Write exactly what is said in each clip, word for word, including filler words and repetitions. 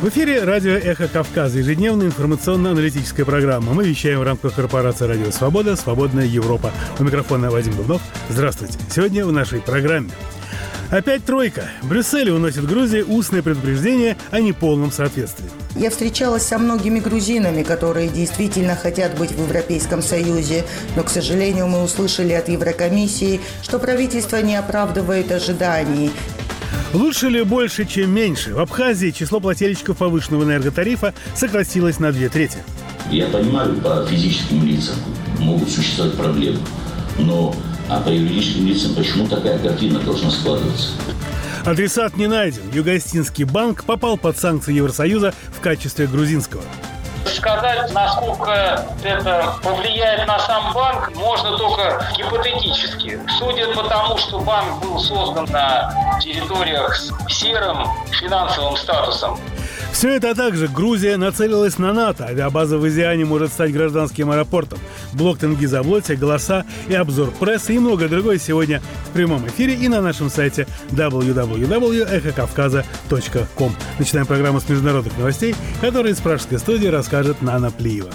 В эфире радио «Эхо Кавказа», ежедневная информационно-аналитическая программа. Мы вещаем в рамках корпорации «Радио Свобода», «Свободная Европа». У микрофона Вадим Дубнов. Здравствуйте. Сегодня в нашей программе. Опять тройка. В Брюсселе уносит Грузии устное предупреждение о неполном соответствии. Я встречалась со многими грузинами, которые действительно хотят быть в Европейском Союзе, но, к сожалению, мы услышали от Еврокомиссии, что правительство не оправдывает ожиданий. Лучше ли больше, чем меньше? В Абхазии число плательщиков повышенного энерготарифа сократилось на две трети. Я понимаю, по физическим лицам могут существовать проблемы, но а по юридическим лицам почему такая картина должна складываться? Адресат не найден. Юго-Остинский банк попал под санкции Евросоюза в качестве грузинского. Сказать, насколько это повлияет на сам банк, можно только гипотетически. Судя по тому, что банк был создан на территориях с серым финансовым статусом. Все это, а также Грузия нацелилась на НАТО. Авиабаза в Изиане может стать гражданским аэропортом. Блок Тенгизавлоте, голоса и обзор прессы и многое другое сегодня в прямом эфире и на нашем сайте дабл ю дабл ю дабл ю точка эхо кавказа точка ком. Начинаем программу с международных новостей, которые из пражской студии расскажет Нана Плиева.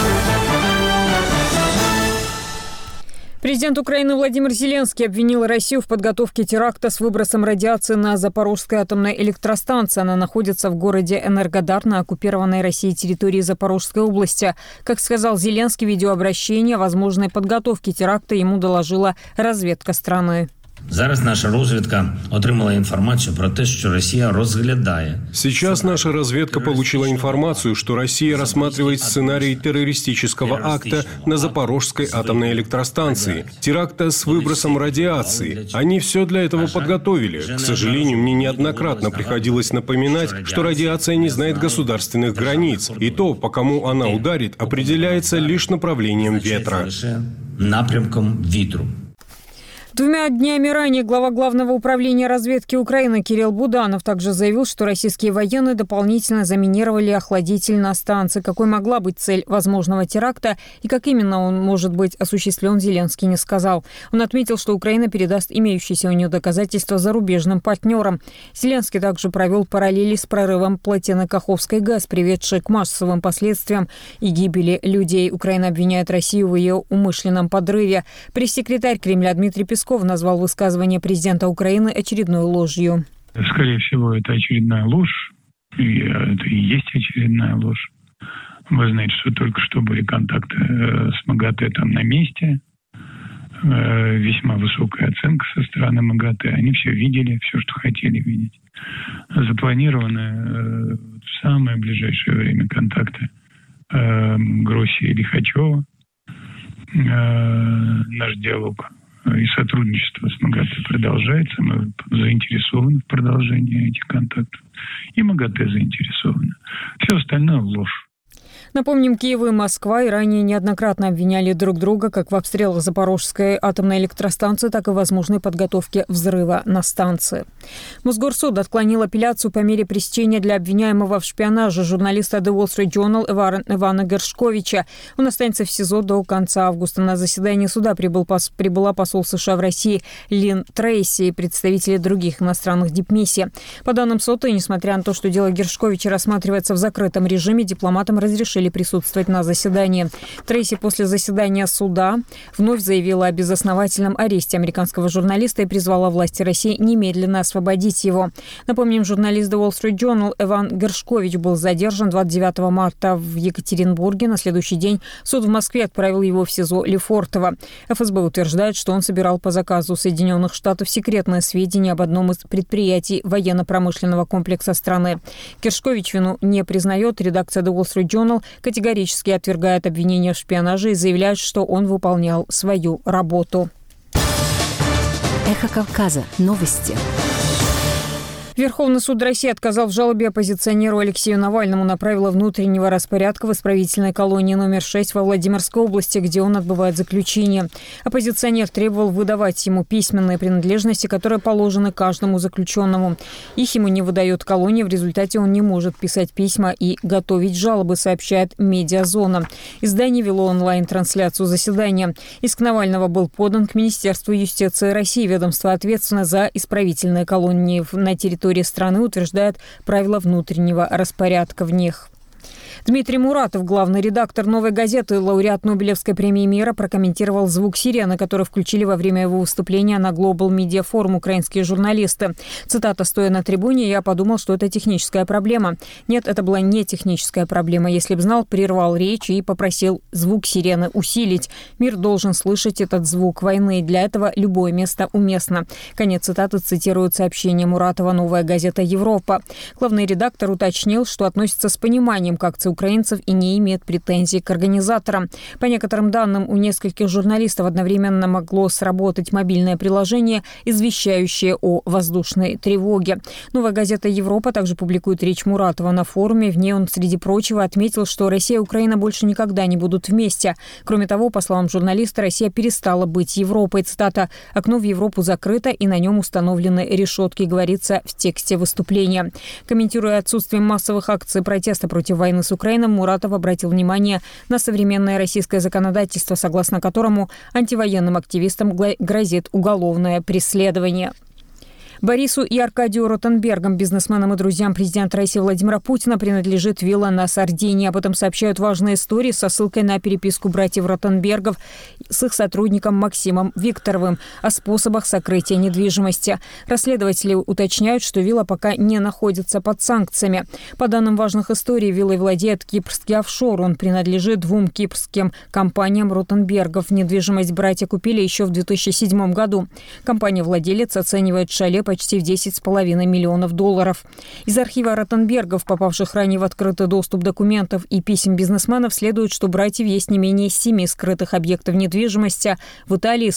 Президент Украины Владимир Зеленский обвинил Россию в подготовке теракта с выбросом радиации на Запорожской атомной электростанции. Она находится в городе Энергодар на оккупированной Россией территории Запорожской области. Как сказал Зеленский, видеообращение о возможной подготовке теракта ему доложила разведка страны. Зараз наша розвідка отримала інформацію про те, що Росія розглядає. Сейчас наша разведка получила информацию, что Россия рассматривает сценарий террористического акта на Запорожской атомной электростанции, теракта с выбросом радиации. Они все для этого подготовили. К сожалению, мне неоднократно приходилось напоминать, что радиация не знает государственных границ, и то, по кому она ударит, определяется лишь направлением ветра. Напрямком вітру. Двумя днями ранее глава Главного управления разведки Украины Кирилл Буданов также заявил, что российские военные дополнительно заминировали охладительные станции. Какой могла быть цель возможного теракта и как именно он может быть осуществлен, Зеленский не сказал. Он отметил, что Украина передаст имеющиеся у нее доказательства зарубежным партнерам. Зеленский также провел параллели с прорывом плотины Каховской ГЭС, приведшей к массовым последствиям и гибели людей. Украина обвиняет Россию в ее умышленном подрыве. Пресс-секретарь Кремля Дмитрий Песков назвал высказывание президента Украины очередной ложью. Скорее всего, это очередная ложь. И это и есть очередная ложь. Вы знаете, что только что были контакты с МАГАТЭ там на месте. Весьма высокая оценка со стороны МАГАТЭ. Они все видели, все, что хотели видеть. Запланированы в самое ближайшее время контакты Гросси и Лихачева. Наш диалог и сотрудничество с МАГАТЭ продолжается. Мы заинтересованы в продолжении этих контактов. И МАГАТЭ заинтересованы. Все остальное ложь. Напомним, Киев и Москва и ранее неоднократно обвиняли друг друга как в обстрелах Запорожской атомной электростанции, так и в возможной подготовке взрыва на станции. Мосгорсуд отклонил апелляцию по мере пресечения для обвиняемого в шпионаже журналиста The Wall Street Journal Ивана Гершковича. Он останется в СИЗО до конца августа. На заседание суда прибыл пос, прибыла посол США в России Лин Трейси и представители других иностранных дипмиссий. По данным СОТы, несмотря на то, что дело Гершковича рассматривается в закрытом режиме, дипломатам разрешили присутствовать на заседании. Трейси после заседания суда вновь заявила о безосновательном аресте американского журналиста и призвала власти России немедленно освободить его. Напомним, журналист The Wall Street Journal Иван Гершкович был задержан двадцать девятого марта в Екатеринбурге. На следующий день суд в Москве отправил его в СИЗО Лефортово. ФСБ утверждает, что он собирал по заказу Соединенных Штатов секретные сведения об одном из предприятий военно-промышленного комплекса страны. Гершкович вину не признает. Редакция The Wall Street Journal категорически отвергает обвинения в шпионаже и заявляет, что он выполнял свою работу. Эхо Кавказа. Новости. Верховный суд России отказал в жалобе оппозиционеру Алексею Навальному на правила внутреннего распорядка в исправительной колонии номер шесть во Владимирской области, где он отбывает заключение. Оппозиционер требовал выдавать ему письменные принадлежности, которые положены каждому заключенному. Их ему не выдает колония, в результате он не может писать письма и готовить жалобы, сообщает «Медиазона». Издание вело онлайн-трансляцию заседания. Иск Навального был подан к Министерству юстиции России. Ведомство ответственно за исправительные колонии на территории территории страны, утверждает правила внутреннего распорядка в них. Дмитрий Муратов, главный редактор «Новой газеты», лауреат Нобелевской премии мира, прокомментировал звук сирены, который включили во время его выступления на Global Media Forum украинские журналисты. Цитата: «Стоя на трибуне, я подумал, что это техническая проблема. Нет, это была не техническая проблема. Если б знал, прервал речь и попросил звук сирены усилить. Мир должен слышать этот звук войны. Для этого любое место уместно». Конец цитаты цитирует сообщение Муратова «Новая газета Европа». Главный редактор уточнил, что относится с пониманием к акции украинцев и не имеет претензий к организаторам. По некоторым данным, у нескольких журналистов одновременно могло сработать мобильное приложение, извещающее о воздушной тревоге. «Новая газета Европа» также публикует речь Муратова на форуме. В ней он, среди прочего, отметил, что Россия и Украина больше никогда не будут вместе. Кроме того, по словам журналиста, Россия перестала быть Европой. Цитата: «Окно в Европу закрыто, и на нем установлены решетки», говорится в тексте выступления. Комментируя отсутствие массовых акций протеста против войны с Украиной, Муратов обратил внимание на современное российское законодательство, согласно которому антивоенным активистам грозит уголовное преследование. Борису и Аркадию Ротенбергам, бизнесменам и друзьям президента России Владимира Путина, принадлежит вилла на Сардинии. Об этом сообщают важные истории со ссылкой на переписку братьев Ротенбергов с их сотрудником Максимом Викторовым о способах сокрытия недвижимости. Расследователи уточняют, что вилла пока не находится под санкциями. По данным важных историй, виллой владеет кипрский офшор. Он принадлежит двум кипрским компаниям Ротенбергов. Недвижимость братья купили еще в две тысячи седьмом году. Компания-владелец оценивает шале почти в десять с половиной миллионов долларов. Из архива Ротенбергов, попавших ранее в открытый доступ документов и писем бизнесменов, следует, что у братьев есть не менее семи скрытых объектов недвижимости в Италии,